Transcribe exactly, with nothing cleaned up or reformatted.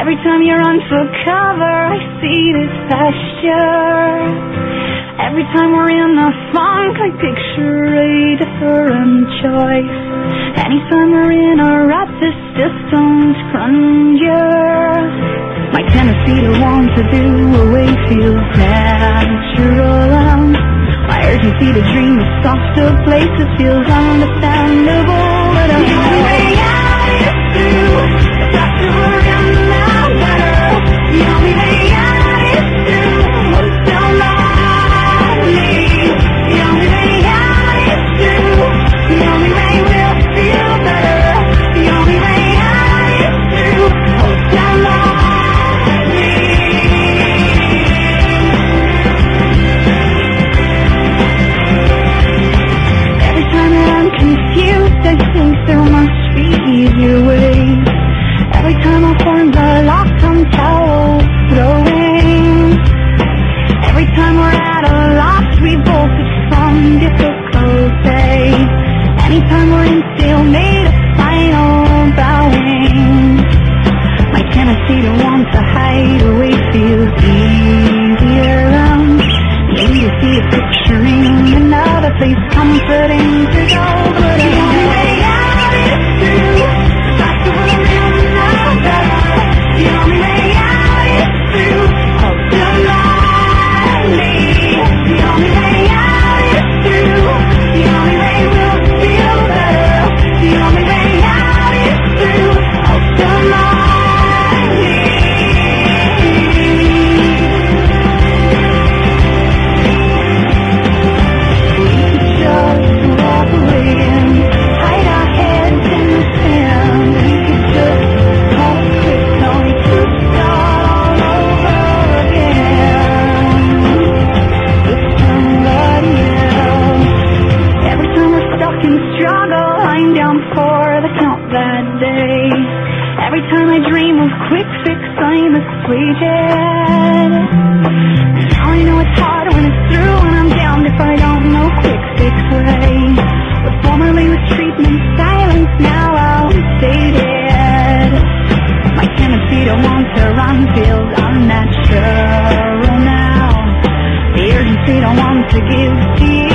Every time you run for cover, I see this pasture. Every time we're in a funk, I picture a different choice. Anytime we're in a rut, the system's grandeur. My tendency to want to do away feels natural. My urgency to dream of softer places feels understandable. But the only way out is through the faster we're in the better. The only way out is through what's so lonely. The only way out is through. The only way we'll feel better. The only way out is through what's so lonely. I think there must be easier ways. Every time I find the lock, I'm towel throwing. Every time we're at a loss, we both have some difficult days. Anytime we're in stalemate, a final bowing. My tendency to want to hide away feels easier. Um, the idiocy of picturing another place comforting to go, but I don't. Every time I dream of quick fix, I'm assuaged. Now I know it's hard when it's through, and I'm damned if I don't know quick fix way. What formerly was treatment silence, now outdated. My tendency to want to run feels unnatural now. The urgency to want to give to you